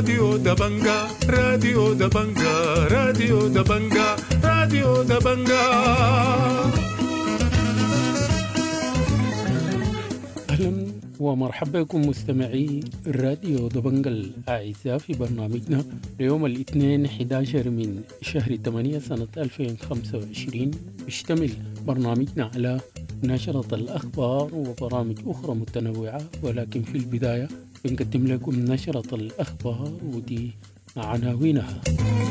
راديو دبنجا راديو دبنجا راديو دبنجا راديو دبنجا. أهلا ومرحبا بكم مستمعي راديو دبنجا الأعزاء في برنامجنا ليوم الاثنين 11 من شهر 8 سنة 2025. يشتمل برنامجنا على نشرة الأخبار وبرامج أخرى متنوعة، ولكن في البداية بنقدم لكم نشرة الأخبار ودي عناوينها.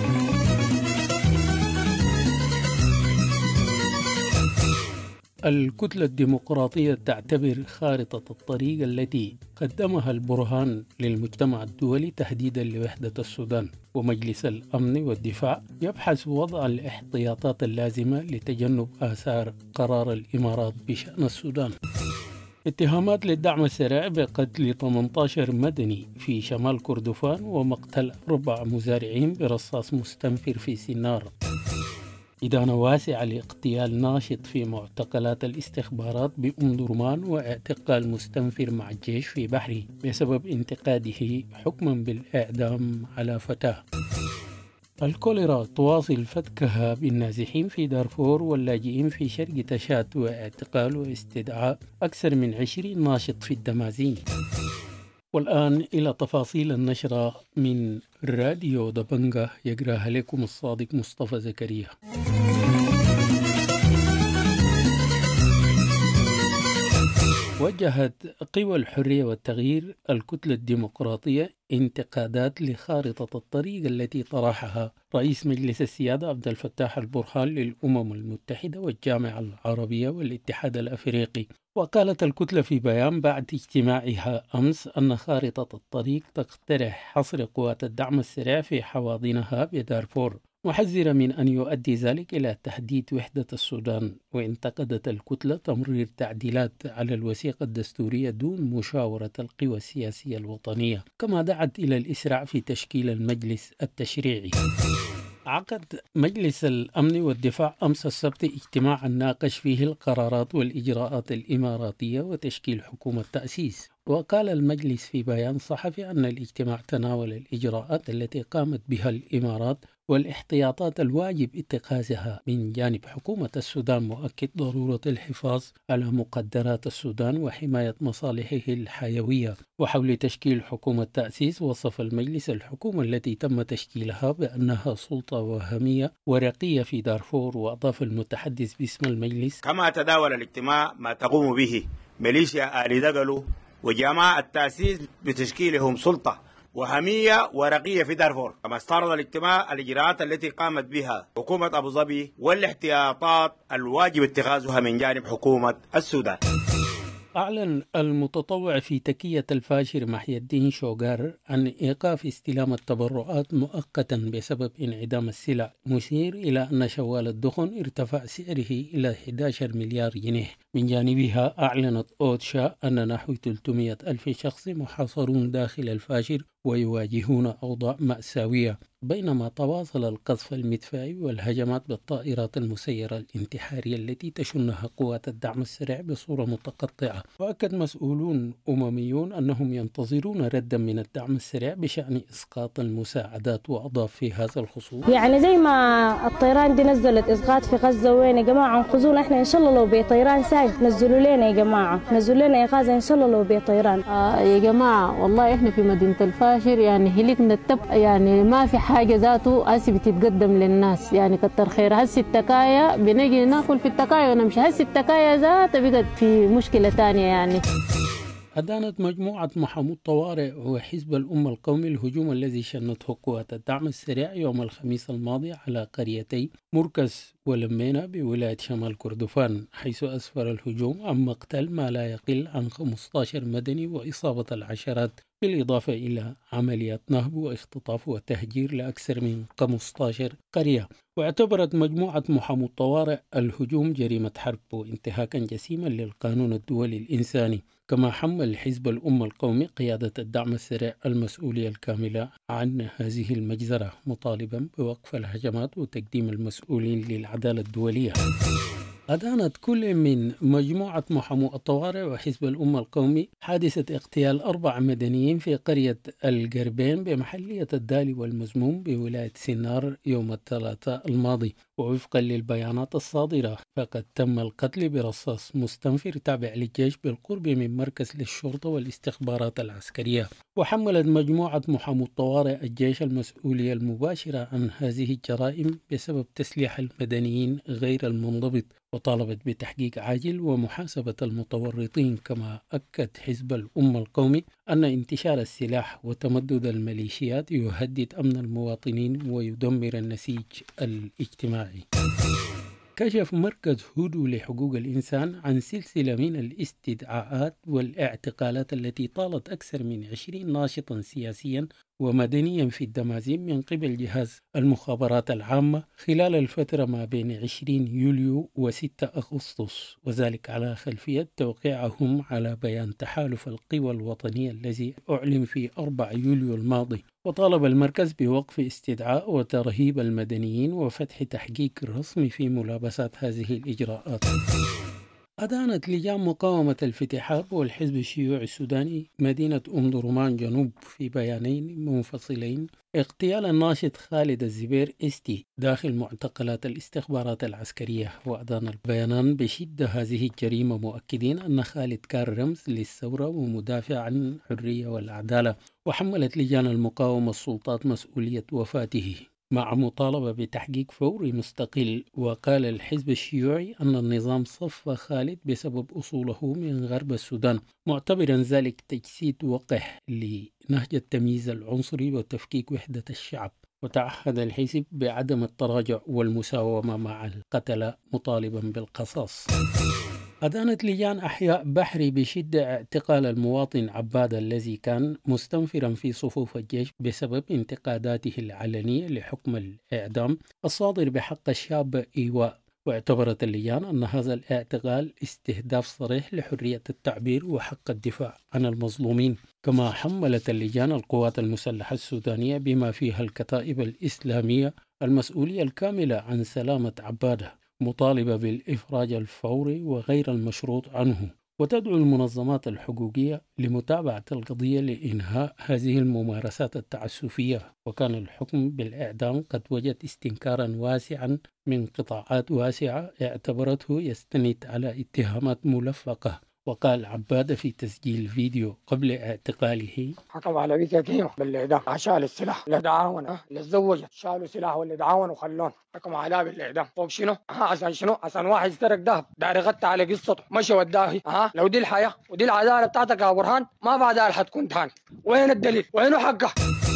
الكتلة الديمقراطية تعتبر خارطة الطريق التي قدمها البرهان للمجتمع الدولي تهديدا لوحدة السودان، ومجلس الأمن والدفاع يبحث وضع الاحتياطات اللازمة لتجنب آثار قرار الإمارات بشأن السودان. اتهامات للدعم السريع بقتل 18 مدني في شمال كردفان ومقتل 4 مزارعين برصاص مستنفر في سنار. إدانة واسعة لاغتيال ناشط في معتقلات الاستخبارات بأم درمان واعتقال مستنفر مع الجيش في بحري بسبب انتقاده حكما بالإعدام على فتاة. الكوليرا تواصل فتكها بالنازحين في دارفور واللاجئين في شرق تشاد واعتقال واستدعاء أكثر من 20 ناشط في الدمازين. والآن إلى تفاصيل النشرة من راديو دبنجا، يقرأها لكم الصادق مصطفى زكريا. وجهت قوى الحرية والتغيير الكتلة الديمقراطية انتقادات لخارطة الطريق التي طرحها رئيس مجلس السيادة عبد الفتاح البرهان للأمم المتحدة والجامعة العربية والاتحاد الأفريقي. وقالت الكتلة في بيان بعد اجتماعها أمس أن خارطة الطريق تقترح حصر قوات الدعم السريع في حواضنها بدارفور، محذرة من أن يؤدي ذلك إلى تهديد وحدة السودان. وانتقدت الكتلة تمرير تعديلات على الوثيقة الدستورية دون مشاورة القوى السياسية الوطنية، كما دعت إلى الإسراع في تشكيل المجلس التشريعي. عقد مجلس الأمن والدفاع أمس السبت اجتماعا ناقش فيه القرارات والإجراءات الإماراتية وتشكيل حكومة تأسيس. وقال المجلس في بيان صحفي أن الاجتماع تناول الإجراءات التي قامت بها الإمارات والاحتياطات الواجب اتخاذها من جانب حكومة السودان، مؤكد ضرورة الحفاظ على مقدرات السودان وحماية مصالحه الحيوية. وحول تشكيل حكومة تأسيس، وصف المجلس الحكومة التي تم تشكيلها بأنها سلطة وهمية ورقية في دارفور. وأضاف المتحدث باسم المجلس: كما تداول الاجتماع ما تقوم به ميليشيا آل دقلو وجماعة التأسيس بتشكيلهم سلطة وهمية ورقية في دارفور، كما استعرض الاجتماع الإجراءات التي قامت بها حكومة أبو ظبي والاحتياطات الواجب اتخاذها من جانب حكومة السودان. أعلن المتطوع في تكية الفاشر محي الدين شوغار عن إيقاف استلام التبرعات مؤقتا بسبب انعدام السلع، مشير إلى أن شوال الدخن ارتفع سعره إلى 11 مليار جنيه. من جانبها أعلنت أوتشا أن نحو 300 ألف شخص محاصرون داخل الفاشر ويواجهون أوضاع مأساوية، بينما تواصل القذف المدفعي والهجمات بالطائرات المسيرة الانتحارية التي تشنها قوات الدعم السريع بصورة متقطعة. وأكد مسؤولون أمميون أنهم ينتظرون ردا من الدعم السريع بشأن إسقاط المساعدات. وأضاف في هذا الخصوص: يعني زي ما الطيران دي نزلت إسقاط في غزة، وين يا جماعة انقذونا احنا إن شاء الله، لو بطيران ساي نزلوا لنا يا جماعة، نزلوا لنا إغاثة إن شاء الله لو بطيران. يا جماعة والله احنا في مدينة الفاشر يعني هلكنا التب، يعني ما في حاجة ذاته هسي بتتقدم للناس، يعني كتر خير هسي التكايا بنجي ناكل في التكايا ونمشي، هسي التكايا ذاتها بقت في مشكلة تانية. يعني أدانت مجموعة محامو الطوارئ وحزب الأمة القومي الهجوم الذي شنته قوات الدعم السريع يوم الخميس الماضي على قريتي مركز ولمينا بولاية شمال كردفان، حيث أسفر الهجوم عن مقتل ما لا يقل عن 15 مدني وإصابة العشرات، بالإضافة إلى عمليات نهب واختطاف وتهجير لأكثر من 15 قرية. واعتبرت مجموعة محامو الطوارئ الهجوم جريمة حرب وانتهاكا جسيما للقانون الدولي الإنساني. كما حمل حزب الأمة القومي قيادة الدعم السريع المسؤولية الكاملة عن هذه المجزرة، مطالبا بوقف الهجمات وتقديم المسؤولين للعدالة الدولية. أدانت كل من مجموعة محامو الطوارئ وحزب الأمة القومي حادثة اغتيال 4 مدنيين في قرية القربين بمحلية الدالي والمزموم بولاية سنار يوم الثلاثاء الماضي. ووفقا للبيانات الصادرة فقد تم القتل برصاص مستنفر تابع للجيش بالقرب من مركز للشرطة والاستخبارات العسكرية. وحملت مجموعة محامو الطوارئ الجيش المسؤولية المباشرة عن هذه الجرائم بسبب تسليح المدنيين غير المنضبط، وطالبت بتحقيق عاجل ومحاسبة المتورطين. كما أكد حزب الأمة القومي أن انتشار السلاح وتمدد الميليشيات يهدد أمن المواطنين ويدمر النسيج الاجتماعي. كشف مركز هودو لحقوق الإنسان عن سلسلة من الاستدعاءات والاعتقالات التي طالت أكثر من 20 ناشطا سياسيا ومدنيا في الدمازين من قبل جهاز المخابرات العامة خلال الفترة ما بين 20 يوليو و6 أغسطس، وذلك على خلفية توقيعهم على بيان تحالف القوى الوطنية الذي أعلن في 4 يوليو الماضي. وطالب المركز بوقف استدعاء وترهيب المدنيين وفتح تحقيق رسمي في ملابسات هذه الإجراءات. أدانت لجان مقاومة الفتحاب والحزب الشيوعي السوداني مدينة أم درمان جنوب في بيانين منفصلين اغتيال الناشط خالد الزبير استي داخل معتقلات الاستخبارات العسكرية. وأدان البيانان بشدة هذه الجريمة، مؤكدين أن خالد كان رمز للثورة ومدافع عن الحرية والعدالة. وحملت لجان المقاومة السلطات مسؤولية وفاته مع مطالبة بتحقيق فوري مستقل. وقال الحزب الشيوعي أن النظام صف خالد بسبب أصوله من غرب السودان، معتبرا ذلك تجسيد وقح لنهج التمييز العنصري وتفكيك وحدة الشعب. وتعهد الحزب بعدم التراجع والمساومة مع القتلة مطالبا بالقصاص. أدانت لجان أحياء بحري بشدة اعتقال المواطن عباد الذي كان مستنفرا في صفوف الجيش بسبب انتقاداته العلنية لحكم الإعدام الصادر بحق الشاب إيواء. واعتبرت اللجان أن هذا الاعتقال استهداف صريح لحرية التعبير وحق الدفاع عن المظلومين. كما حملت اللجان القوات المسلحة السودانية بما فيها الكتائب الإسلامية المسؤولية الكاملة عن سلامة عباده، مطالبة بالإفراج الفوري وغير المشروط عنه. وتدعو المنظمات الحقوقية لمتابعة القضية لإنهاء هذه الممارسات التعسفية. وكان الحكم بالإعدام قد وجد استنكارا واسعا من قطاعات واسعة اعتبرته يستند على اتهامات ملفقة. وقال عبادة في تسجيل فيديو قبل اعتقاله: حكم على بيتين بالإعدام، شال السلاح اللي تعاون اللي تزوجت، شالوا سلاح واللي تعاون وخلون، حكم على بالإعدام. فوق شنو؟ عشان شنو؟ عشان واحد اشترك ذهب دار يغطي على قصته، مشى وداهي. لو دي الحياة ودي العدالة بتاعتك يا برهان ما بعدها حتكون تهان. وين الدليل؟ وين حقه؟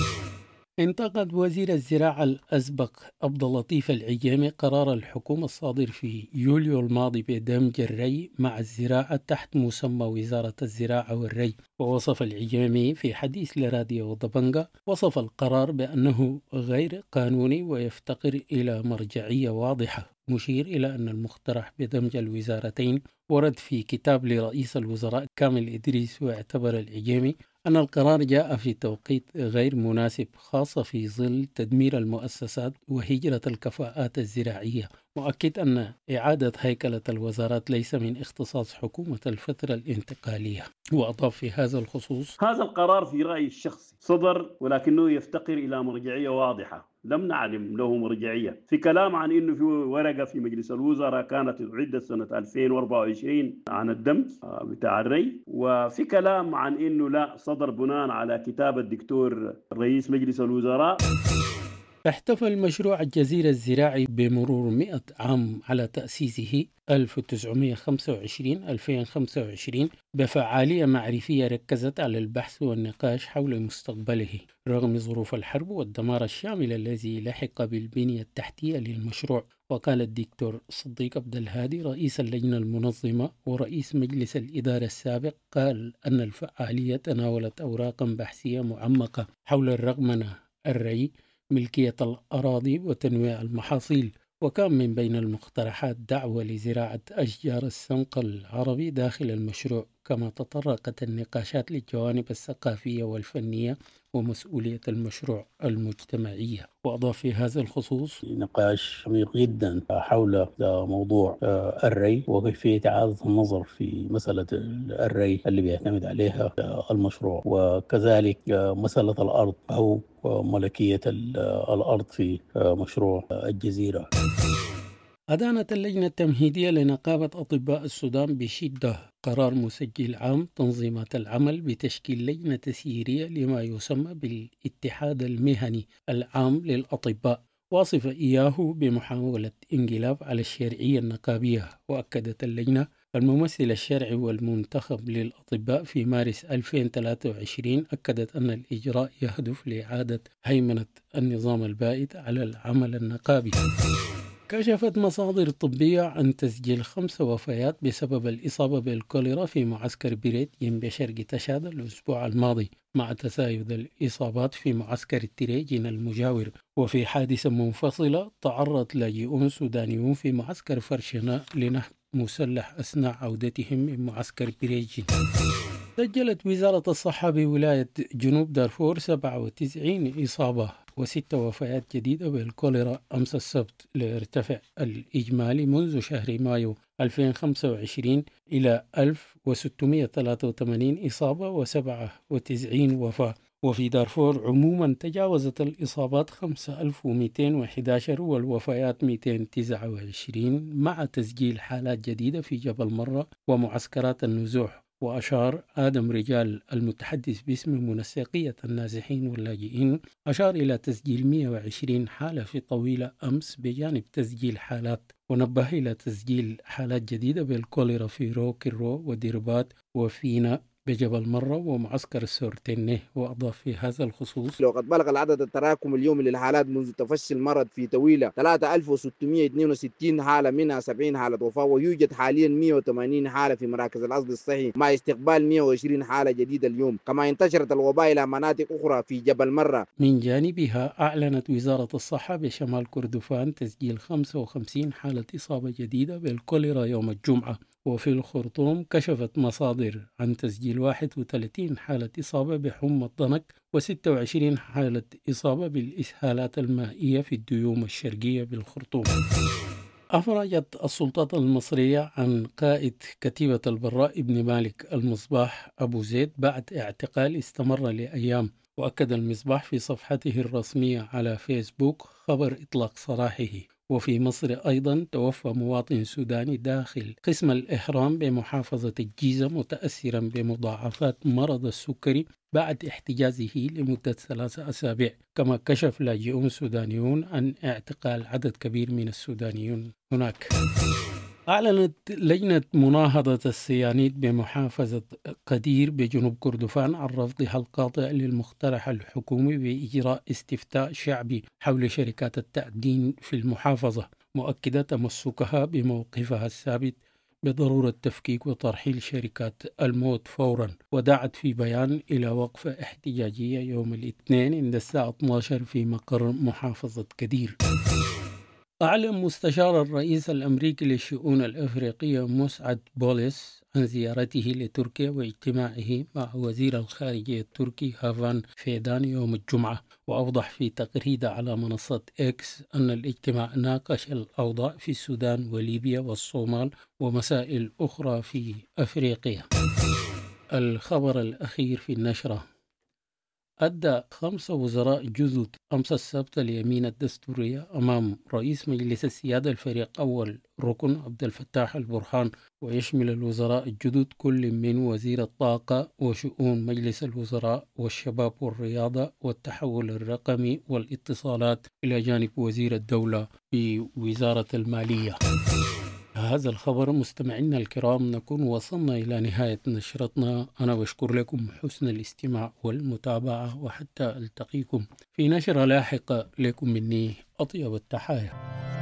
انتقد وزير الزراعة الأسبق عبد اللطيف العجيمي قرار الحكومة الصادر في يوليو الماضي بدمج الري مع الزراعة تحت مسمى وزارة الزراعة والري. ووصف العجيمي في حديث لراديو ضبنجة وصف القرار بأنه غير قانوني ويفتقر إلى مرجعية واضحة، مشير إلى أن المقترح بدمج الوزارتين ورد في كتاب لرئيس الوزراء كامل إدريس. واعتبر العجيمي أن القرار جاء في توقيت غير مناسب، خاصة في ظل تدمير المؤسسات وهجرة الكفاءات الزراعية، مؤكد أن إعادة هيكلة الوزارات ليس من اختصاص حكومة الفترة الانتقالية. وأضاف في هذا الخصوص: هذا القرار في رأيي الشخصي صدر ولكنه يفتقر إلى مرجعية واضحة، لم نعلم له مرجعية. في كلام عن إنه في ورقة في مجلس الوزراء كانت عدة سنة 2024 عن الدمج بتاع الري، وفي كلام عن إنه لا صدر بناء على كتاب الدكتور رئيس مجلس الوزراء. احتفل مشروع الجزيرة الزراعي بمرور 100 عام على تأسيسه 1925-2025 بفعالية معرفية ركزت على البحث والنقاش حول مستقبله رغم ظروف الحرب والدمار الشامل الذي لحق بالبنية التحتية للمشروع. وقال الدكتور صديق عبد الهادي رئيس اللجنة المنظمة ورئيس مجلس الإدارة السابق قال أن الفعالية تناولت أوراقا بحثية معمقة حول الرقمنة، الري، ملكية الأراضي وتنويع المحاصيل. وكان من بين المقترحات دعوة لزراعة أشجار السنق العربي داخل المشروع. كما تطرقت النقاشات للجوانب الثقافية والفنية ومسؤولية المشروع المجتمعية. وأضاف في هذا الخصوص نقاش عميق جدا حول موضوع الري وكيفية إعادة النظر في مسألة الري اللي بيعتمد عليها المشروع، وكذلك مسألة الأرض أو ملكية الأرض في مشروع الجزيرة. أدانت اللجنة التمهيدية لنقابة أطباء السودان بشدة قرار مسجل عام تنظيمات العمل بتشكيل لجنة تسييرية لما يسمى بالاتحاد المهني العام للأطباء، واصف إياه بمحاولة انقلاب على الشرعية النقابية. وأكدت اللجنة الممثل الشرعي والمنتخب للأطباء في مارس 2023 أكدت أن الإجراء يهدف لإعادة هيمنة النظام البائد على العمل النقابي. كشفت مصادر طبية عن تسجيل 5 وفيات بسبب الإصابة بالكوليرا في معسكر بريت جنب شرق تشاد الأسبوع الماضي، مع تزايد الإصابات في معسكر التريجين المجاور. وفي حادثة منفصلة تعرض لاجئون سودانيون في معسكر فرشناء لنهب مسلح أثناء عودتهم من معسكر بريجين. سجلت وزارة الصحة بولاية جنوب دارفور 97 إصابة و6 وفيات جديدة بالكوليرا أمس السبت، ليرتفع الإجمالي منذ شهر مايو 2025 إلى 1683 إصابة و97 وفاة. وفي دارفور عموما تجاوزت الإصابات 5211 والوفيات 229 مع تسجيل حالات جديدة في جبل مرة ومعسكرات النزوح. وأشار آدم رجال المتحدث باسم منسقية النازحين واللاجئين أشار إلى تسجيل 120 حالة في طويلة أمس بجانب تسجيل حالات، ونبه إلى تسجيل حالات جديدة بالكوليرا في رو كيرو وديربات وفينا بجبل مرة ومعسكر السورتينيه. وأضاف في هذا الخصوص: وقد بلغ العدد التراكم اليومي للحالات منذ تفشي المرض في تويلة 3662 حالة، منها 70 حالة وفاة، ويوجد حاليا 180 حالة في مراكز العزل الصحي مع استقبال 120 حالة جديدة اليوم. كما انتشرت الوباء إلى مناطق أخرى في جبل مرة. من جانبها أعلنت وزارة الصحة بشمال كردفان تسجيل 55 حالة إصابة جديدة بالكوليرا يوم الجمعة. وفي الخرطوم كشفت مصادر عن تسجيل 31 حالة إصابة بحمى الضنك و26 حالة إصابة بالإسهالات المائية في الديوم الشرقية بالخرطوم. أفرجت السلطات المصرية عن قائد كتيبة البراء ابن مالك المصباح أبو زيد بعد اعتقال استمر لأيام. وأكد المصباح في صفحته الرسمية على فيسبوك خبر إطلاق سراحه. وفي مصر أيضا توفى مواطن سوداني داخل قسم الإحرام بمحافظة الجيزة متأثرا بمضاعفات مرض السكري بعد احتجازه لمدة 3 أسابيع. كما كشف لاجئون سودانيون عن اعتقال عدد كبير من السودانيون هناك. أعلنت لجنة مناهضة السيانيد بمحافظة قدير بجنوب كردفان عن رفضها القاطع للمقترح الحكومي بإجراء استفتاء شعبي حول شركات التأدين في المحافظة، مؤكدة تمسكها بموقفها الثابت بضرورة تفكيك وترحيل شركات الموت فورا. ودعت في بيان إلى وقفة احتجاجية يوم الاثنين عند الساعة 12 في مقر محافظة قدير. أعلن مستشار الرئيس الأمريكي للشؤون الأفريقية مسعد بوليس عن زيارته لتركيا واجتماعه مع وزير الخارجية التركي هافان فيدان يوم الجمعة. وأوضح في تغريدة على منصة إكس أن الاجتماع ناقش الأوضاع في السودان وليبيا والصومال ومسائل أخرى في أفريقيا. الخبر الأخير في النشرة: أدى 5 وزراء جدد أمس السبت اليمين الدستورية أمام رئيس مجلس السيادة الفريق أول ركن عبد الفتاح البرهان. ويشمل الوزراء الجدد كل من وزير الطاقة وشؤون مجلس الوزراء والشباب والرياضة والتحول الرقمي والاتصالات، إلى جانب وزير الدولة بوزارة المالية. هذا الخبر مستمعينا الكرام نكون وصلنا إلى نهاية نشرتنا. أنا بشكر لكم حسن الاستماع والمتابعة، وحتى ألتقيكم في نشرة لاحقة. لكم مني أطيب التحايا.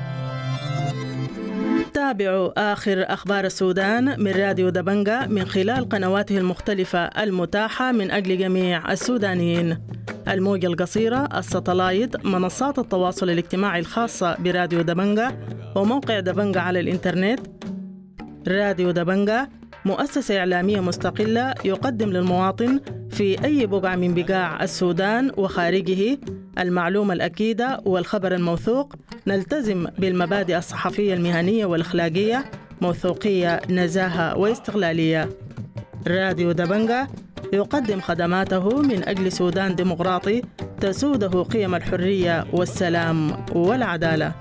تابعوا آخر أخبار السودان من راديو دبنجة من خلال قنواته المختلفة المتاحة من أجل جميع السودانيين: الموجة القصيرة، الساتلايت، منصات التواصل الاجتماعي الخاصة براديو دبنجة، وموقع دبنجة على الإنترنت. راديو دبنجة مؤسسة إعلامية مستقلة يقدم للمواطن في أي بقعة من بقاع السودان وخارجه المعلومة الأكيدة والخبر الموثوق. نلتزم بالمبادئ الصحفية المهنية والأخلاقية، موثوقية، نزاهة واستقلالية. راديو دبنجة يقدم خدماته من أجل سودان ديمقراطي تسوده قيم الحرية والسلام والعدالة.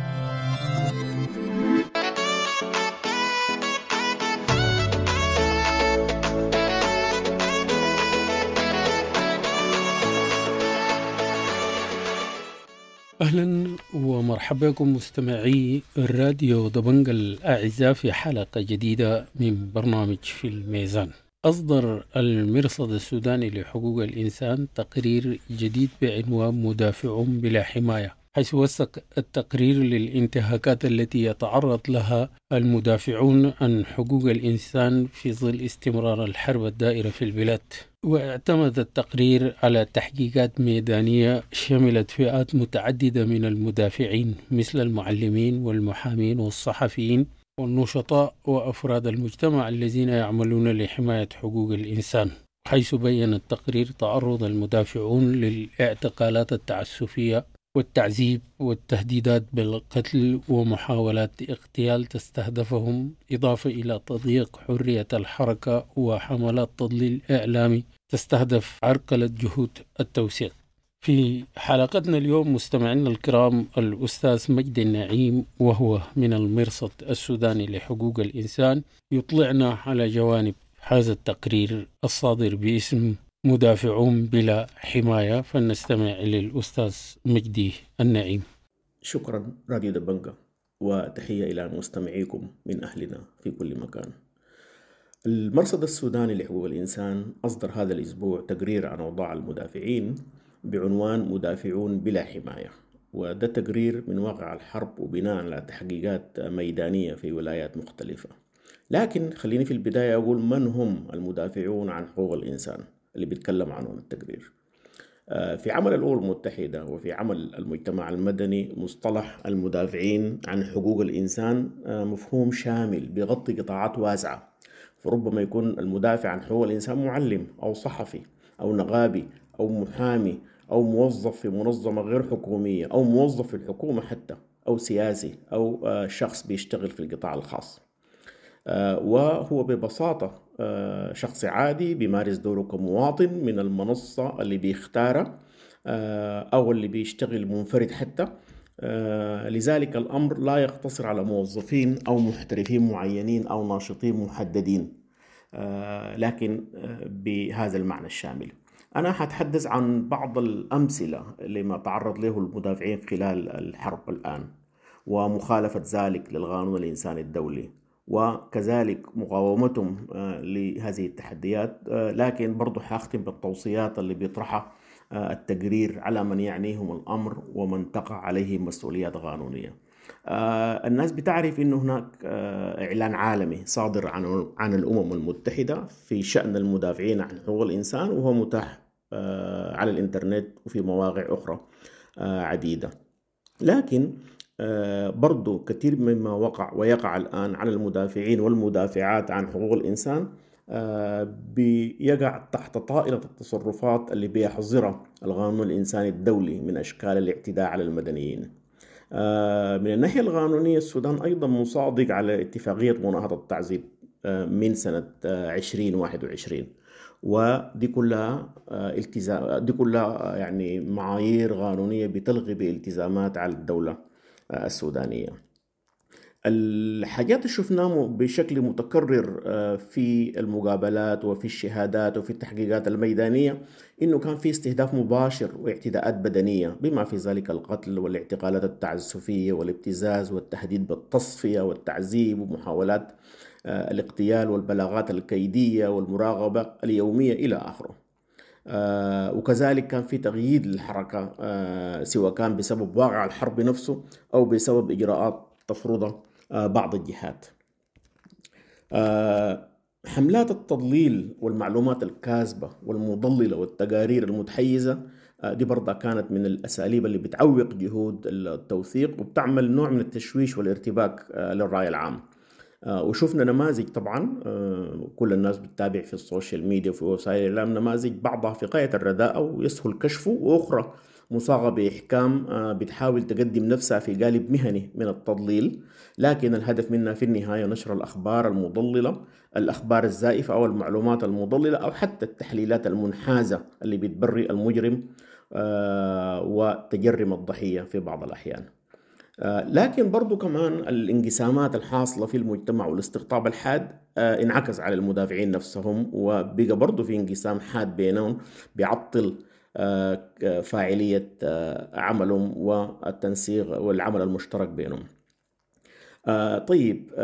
أهلا ومرحبا بكم مستمعي الراديو دبنجة الأعزاء في حلقة جديدة من برنامج في الميزان. أصدر المرصد السوداني لحقوق الإنسان تقرير جديد بعنوان مدافعون بلا حماية، حيث وثق التقرير للانتهاكات التي يتعرض لها المدافعون عن حقوق الإنسان في ظل استمرار الحرب الدائرة في البلاد. واعتمد التقرير على تحقيقات ميدانية شملت فئات متعددة من المدافعين مثل المعلمين والمحامين والصحفيين والنشطاء وأفراد المجتمع الذين يعملون لحماية حقوق الإنسان، حيث بيّن التقرير تعرض المدافعون للاعتقالات التعسفية والتعذيب والتهديدات بالقتل ومحاولات اغتيال تستهدفهم، إضافة إلى تضييق حرية الحركة وحملات تضليل إعلامي تستهدف عرقلة جهود التوثيق. في حلقتنا اليوم مستمعينا الكرام الأستاذ مجدي النعيم، وهو من المرصد السوداني لحقوق الإنسان، يطلعنا على جوانب هذا التقرير الصادر باسم مدافعون بلا حماية. فلنستمع للأستاذ مجدي النعيم. شكرا راديو دبنجة، وتحية إلى مستمعيكم من أهلنا في كل مكان. المرصد السوداني لحقوق الإنسان أصدر هذا الأسبوع تقرير عن أوضاع المدافعين بعنوان مدافعون بلا حماية، وده تقرير من واقع الحرب وبناء على تحقيقات ميدانية في ولايات مختلفة. لكن خليني في البداية أقول من هم المدافعون عن حقوق الإنسان اللي بيتكلم عنهم التقرير. في عمل الأمم المتحدة وفي عمل المجتمع المدني مصطلح المدافعين عن حقوق الإنسان مفهوم شامل بيغطي قطاعات واسعة، فربما يكون المدافع عن حقوق الإنسان معلم أو صحفي أو نقابي أو محامي أو موظف في منظمة غير حكومية أو موظف في الحكومة حتى، أو سياسي أو شخص بيشتغل في القطاع الخاص. وهو ببساطة شخص عادي بيمارس دوره كمواطن من المنصة اللي بيختارها أو اللي بيشتغل منفرد حتى. لذلك الأمر لا يقتصر على موظفين أو محترفين معينين أو ناشطين محددين، لكن بهذا المعنى الشامل. أنا هتحدث عن بعض الأمثلة لما تعرض له المدافعين خلال الحرب الآن، ومخالفة ذلك للقانون الإنساني الدولي، وكذلك مقاومتهم لهذه التحديات. لكن برضو حاختم بالتوصيات اللي بيطرحها التقرير على من يعنيهم الأمر ومن تقع عليهم مسؤوليات قانونية. الناس بتعرف أنه هناك إعلان عالمي صادر عن الأمم المتحدة في شأن المدافعين عن حقوق الإنسان، وهو متاح على الإنترنت وفي مواقع أخرى عديدة. لكن برضو كثير مما وقع ويقع الآن على المدافعين والمدافعات عن حقوق الإنسان بيقع تحت طائلة التصرفات اللي بيحظرها القانون الإنساني الدولي من أشكال الاعتداء على المدنيين. من الناحية القانونية السودان أيضا مصادق على اتفاقية مناهضة التعذيب من سنة 2021، ودي كلها يعني معايير قانونية بتلغي بالتزامات على الدولة السودانية. الحاجات اللي شفناها بشكل متكرر في المقابلات وفي الشهادات وفي التحقيقات الميدانية إنه كان في استهداف مباشر واعتداءات بدنية، بما في ذلك القتل والاعتقالات التعسفية والابتزاز والتهديد بالتصفية والتعذيب ومحاولات الاغتيال والبلاغات الكيدية والمراقبة اليومية إلى آخره. وكذلك كان في تغيير للحركة سواء كان بسبب واقع الحرب نفسه أو بسبب إجراءات تفرضها بعض الجهات. حملات التضليل والمعلومات الكاذبة والمضللة والتقارير المتحيزة دي برضه كانت من الأساليب اللي بتعوق جهود التوثيق وبتعمل نوع من التشويش والارتباك للرأي العام. وشفنا نماذج طبعا كل الناس بتتابع في السوشيال ميديا وفي وسائل الإعلام نماذج بعضها في غاية الرداءة ويسهل كشفه، وأخرى مصاغة بإحكام بتحاول تقدم نفسها في قالب مهني من التضليل، لكن الهدف منها في النهاية نشر الأخبار المضللة، الأخبار الزائفة أو المعلومات المضللة أو حتى التحليلات المنحازة اللي بتبرئ المجرم وتجرم الضحية في بعض الأحيان. لكن برضو كمان الانقسامات الحاصلة في المجتمع والاستقطاب الحاد انعكس على المدافعين نفسهم، وبقى برضو في انقسام حاد بينهم بيعطل فاعلية عملهم والتنسيق والعمل المشترك بينهم. طيب،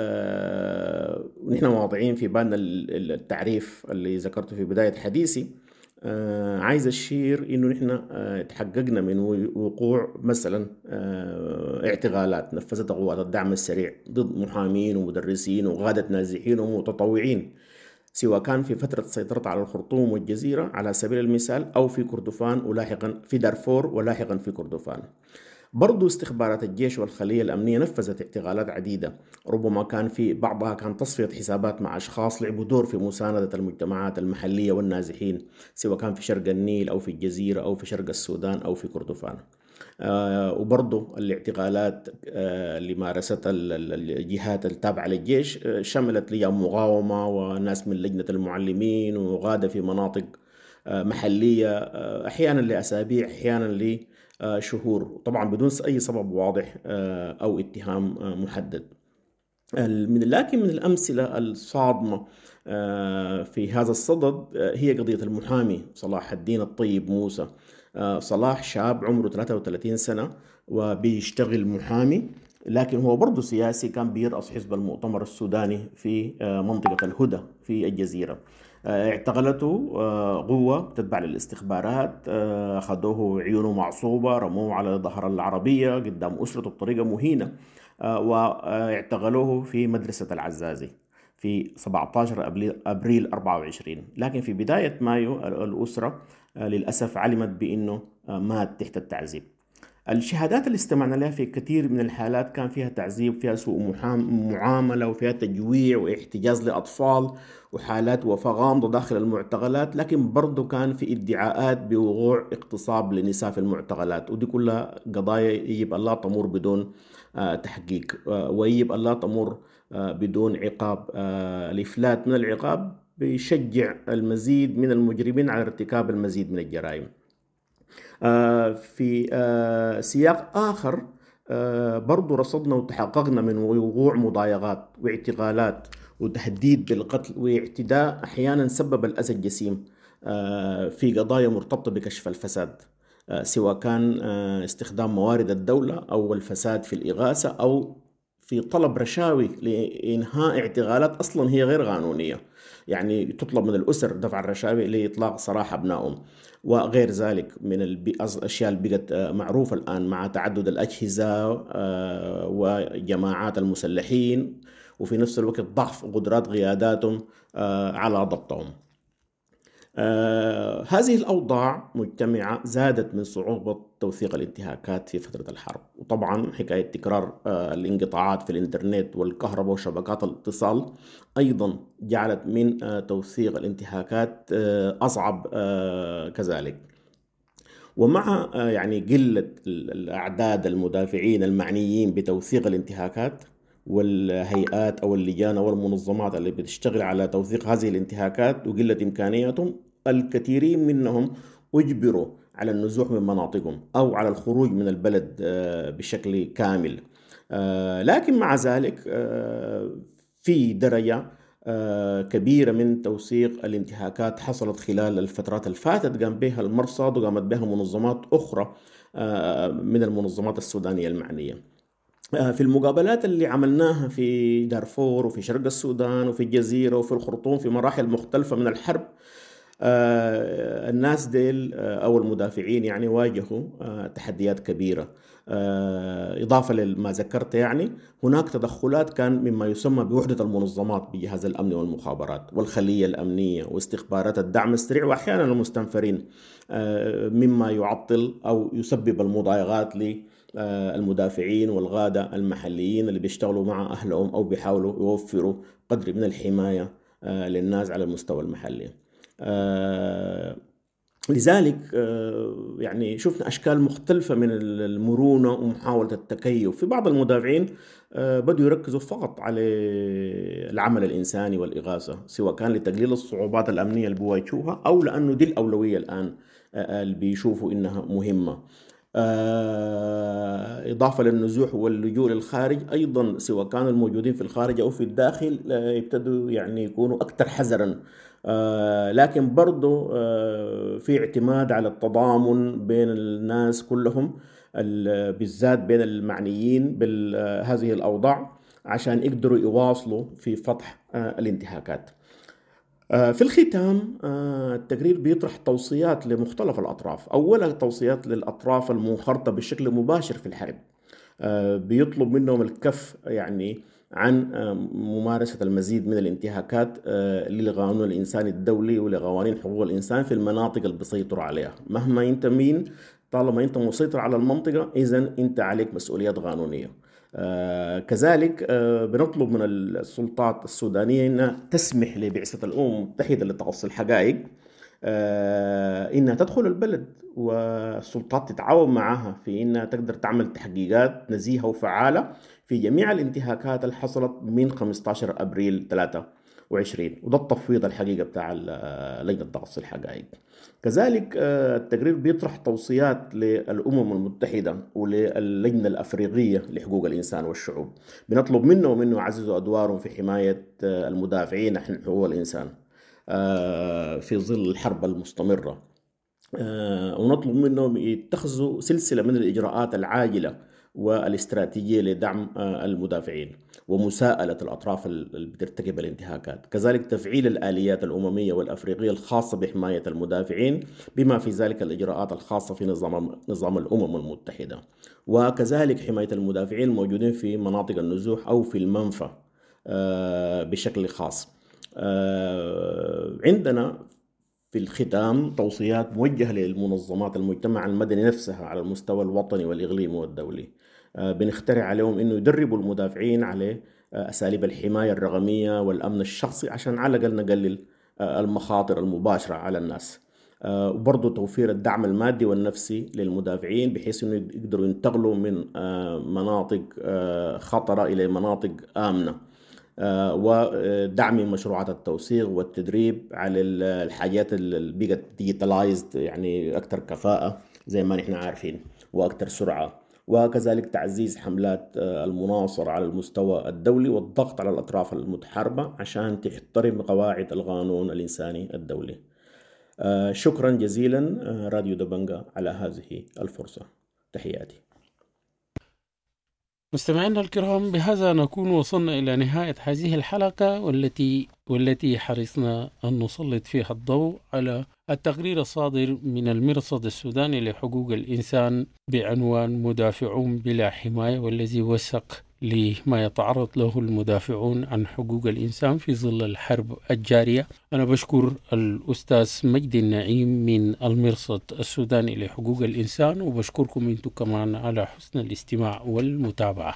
نحن واضعين في بالنا التعريف اللي ذكرته في بداية حديثي. عايز أشير إنه نحن تحققنا من وقوع مثلا اعتقالات نفذتها قوات الدعم السريع ضد محامين ومدرسين وقادة نازحين ومتطوعين، سواء كان في فترة سيطرة على الخرطوم والجزيرة على سبيل المثال، أو في كردفان ولاحقا في دارفور ولاحقا في كردفان. برضو استخبارات الجيش والخلية الأمنية نفذت اعتقالات عديدة، ربما كان في بعضها كان تصفية حسابات مع أشخاص لعبوا دور في مساندة المجتمعات المحلية والنازحين، سواء كان في شرق النيل أو في الجزيرة أو في شرق السودان أو في كردفان. وبرضو الاعتقالات اللي مارستها الجهات التابعة للجيش شملت لجان مقاومة وناس من لجنة المعلمين وغادة في مناطق محلية، أحيانا لأسابيع أحيانا لشهور، طبعا بدون أي سبب واضح أو اتهام محدد. لكن من الأمثلة الصادمة في هذا الصدد هي قضية المحامي صلاح الدين الطيب موسى. صلاح شاب عمره 33 سنة وبيشتغل محامي، لكن هو برضه سياسي، كان بيرأس حزب المؤتمر السوداني في منطقة الهدى في الجزيرة. اعتقلته قوة تتبع للاستخبارات، أخذوه عيونه معصوبة، رموه على ظهر العربية قدام أسرته بطريقة مهينة، واعتقلوه في مدرسة العزازي في 17 أبريل 24. لكن في بداية مايو الأسرة للأسف علمت بأنه مات تحت التعذيب. الشهادات اللي استمعنا لها في كثير من الحالات كان فيها تعذيب، فيها سوء معاملة، وفيها تجويع واحتجاز لأطفال، وحالات وفاة غامضة داخل المعتقلات، لكن برضو كان في ادعاءات بوقوع اغتصاب لنساء في المعتقلات، ودي كلها قضايا يجب أن لا تمر بدون تحقيق، ويجب أن لا تمر بدون عقاب. الإفلات من العقاب بيشجع المزيد من المجرمين على ارتكاب المزيد من الجرائم. في سياق آخر برضو رصدنا وتحققنا من وقوع مضايقات واعتقالات وتهديد بالقتل واعتداء أحيانا سبب الأذى الجسيم في قضايا مرتبطة بكشف الفساد، سواء كان استخدام موارد الدولة أو الفساد في الإغاثة أو في طلب رشاوي لإنهاء اعتقالات أصلا هي غير قانونية، يعني تطلب من الأسر دفع الرشاوي لإطلاق سراح أبنائهم وغير ذلك من الأشياء اللي بقت معروفة الآن مع تعدد الأجهزة وجماعات المسلحين، وفي نفس الوقت ضعف قدرات قياداتهم على ضبطهم. هذه الأوضاع مجتمعة زادت من صعوبة توثيق الانتهاكات في فترة الحرب، وطبعا حكاية تكرار الانقطاعات في الإنترنت والكهرباء وشبكات الاتصال أيضا جعلت من توثيق الانتهاكات أصعب كذلك. ومع يعني قلة الأعداد المدافعين المعنيين بتوثيق الانتهاكات والهيئات أو اللجان أو المنظمات اللي بتشتغل على توثيق هذه الانتهاكات وقلة إمكانياتهم، الكثيرين منهم أجبروا على النزوح من مناطقهم أو على الخروج من البلد بشكل كامل. لكن مع ذلك في درجة كبيرة من توثيق الانتهاكات حصلت خلال الفترات الفاتت قام بها المرصد وقامت بها منظمات أخرى من المنظمات السودانية المعنية. في المقابلات اللي عملناها في دارفور وفي شرق السودان وفي الجزيرة وفي الخرطوم في مراحل مختلفة من الحرب، الناس ديل أو المدافعين يعني واجهوا تحديات كبيرة، إضافة لما ذكرت. يعني هناك تدخلات كان مما يسمى بوحدة المنظمات بجهاز الأمن والمخابرات والخلية الأمنية واستخبارات الدعم السريع وأحيانا المستنفرين، مما يعطل أو يسبب المضايقات المدافعين والغادة المحليين اللي بيشتغلوا مع أهلهم أو بيحاولوا يوفروا قدر من الحماية للناس على المستوى المحلي. لذلك يعني شفنا أشكال مختلفة من المرونة ومحاولة التكيف. في بعض المدافعين بدوا يركزوا فقط على العمل الإنساني والإغاثة، سواء كان لتقليل الصعوبات الأمنية اللي بيواجهوها أو لأنه دي الأولوية الآن اللي بيشوفوا إنها مهمة. إضافة للنزوح واللجوء للخارج، أيضا سواء كانوا الموجودين في الخارج أو في الداخل يبتدوا يعني يكونوا أكثر حذرا، لكن برضو في اعتماد على التضامن بين الناس كلهم، بالذات بين المعنيين بهذه الأوضاع، عشان يقدروا يواصلوا في فتح الانتهاكات. في الختام التقرير بيطرح توصيات لمختلف الأطراف. أولا توصيات للأطراف المنخرطة بشكل مباشر في الحرب، بيطلب منهم الكف يعني عن ممارسة المزيد من الانتهاكات للقانون الإنساني الدولي ولقوانين حقوق الإنسان في المناطق اللي بيسيطروا عليها. مهما أنت مين، طالما أنت مسيطر على المنطقة إذن أنت عليك مسؤوليات قانونية. كذلك بنطلب من السلطات السودانية أنها تسمح لبعثة الأمم المتحدة لتقصي الحقائق إنها تدخل البلد، والسلطات تتعاون معها في إنها تقدر تعمل تحقيقات نزيهة وفعالة في جميع الانتهاكات اللي حصلت من 15 أبريل 23، وده التفويض الحقيقة بتاع لجنة تقصي الحقائق. كذلك التقرير بيطرح توصيات للأمم المتحدة وللجنة الأفريقية لحقوق الإنسان والشعوب، بنطلب منهم إنه يعززوا أدوارهم في حماية المدافعين عن حقوق الإنسان في ظل الحرب المستمرة، ونطلب منهم يتخذوا سلسلة من الإجراءات العاجلة والاستراتيجية لدعم المدافعين ومساءلة الأطراف اللي بترتكب الانتهاكات. كذلك تفعيل الآليات الأممية والأفريقية الخاصة بحماية المدافعين، بما في ذلك الإجراءات الخاصة في نظام الأمم المتحدة، وكذلك حماية المدافعين الموجودين في مناطق النزوح أو في المنفى بشكل خاص. عندنا في الختام توصيات موجهة للمنظمات المجتمع المدني نفسها على المستوى الوطني والإقليمي والدولي. بنخترع عليهم إنه يدربوا المدافعين على أساليب الحماية الرقمية والأمن الشخصي عشان على الأقل نقلل المخاطر المباشرة على الناس، وبرضو توفير الدعم المادي والنفسي للمدافعين بحيث إنه يقدروا ينتقلوا من مناطق خطرة إلى مناطق آمنة، ودعم مشروعات التوثيق والتدريب على الحاجات اللي بقت ديجيتالايزد، يعني أكثر كفاءة زي ما نحن عارفين وأكثر سرعة، وكذلك تعزيز حملات المناصرة على المستوى الدولي والضغط على الأطراف المتحاربة عشان تحترم قواعد القانون الإنساني الدولي. شكرا جزيلا راديو دبنجا على هذه الفرصة. تحياتي. مستمعينا الكرام، بهذا نكون وصلنا إلى نهاية هذه الحلقة والتي حرصنا أن نسلط فيها الضوء على التقرير الصادر من المرصد السوداني لحقوق الإنسان بعنوان مدافعون بلا حماية، والذي وثق لما يتعرض له المدافعون عن حقوق الإنسان في ظل الحرب الجارية. أنا بشكر الأستاذ مجدي النعيم من المرصد السوداني لحقوق الإنسان، وبشكركم أنتم كمان على حسن الاستماع والمتابعة.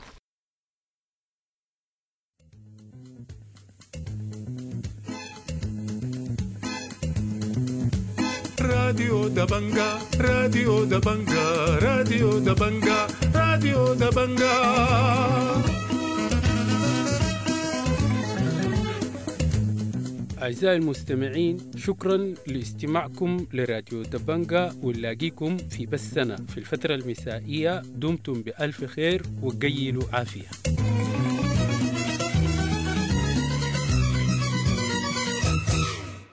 راديو دبنجا راديو دبنجا راديو دبنجا راديو دبنجا. أعزائي المستمعين، شكرا لاستماعكم لراديو دبنجا، ونلاقيكم في بثنا في الفترة المسائية. دمتم بألف خير وقيلوا عافية.